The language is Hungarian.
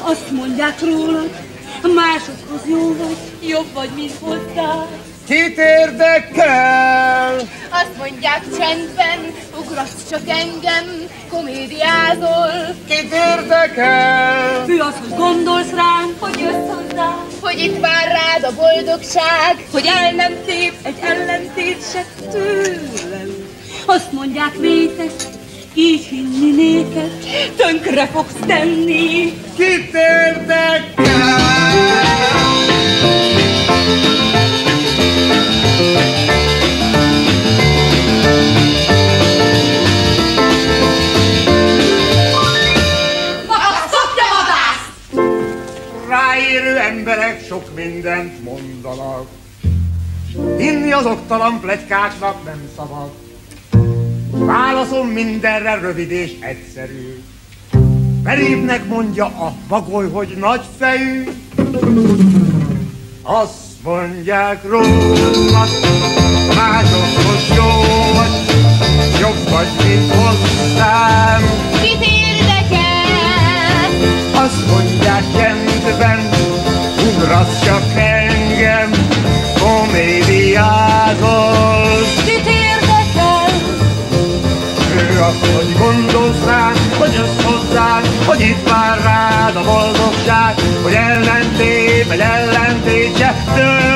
Azt mondják rólad, másokhoz jó vagy, jobb vagy, mint hozzá. Kit érdekel? Azt mondják csendben, ugrasz csak engem, komédiázol. Kit érdekel? Fő az, hogy gondolsz rám, hogy jössz hozzá, hogy itt vár rád a boldogság, hogy el nem tép egy ellentét se tőlem. Azt mondják vétek, így hinni néked, tönkre fogsz tenni. Kit érdekel? Ráérő emberek sok mindent mondanak, hinni az oktalan pletykáknak nem szabad. Válaszom mindenre rövid és egyszerű, Perébnek mondja a bagoly, hogy nagyfejű. Azt mondják rólad, másokhoz jó vagy, jobb vagy, mint hozzám. Kit érdekel? Azt mondják csendben, ugrasz csak engem, komédiázol. Kit érdekel? Ő az, hogy gondolsz rám, hogy jössz hozzám, hogy itt vár rád a boldogság, hogy ellentét, vagy ellentét se tőle.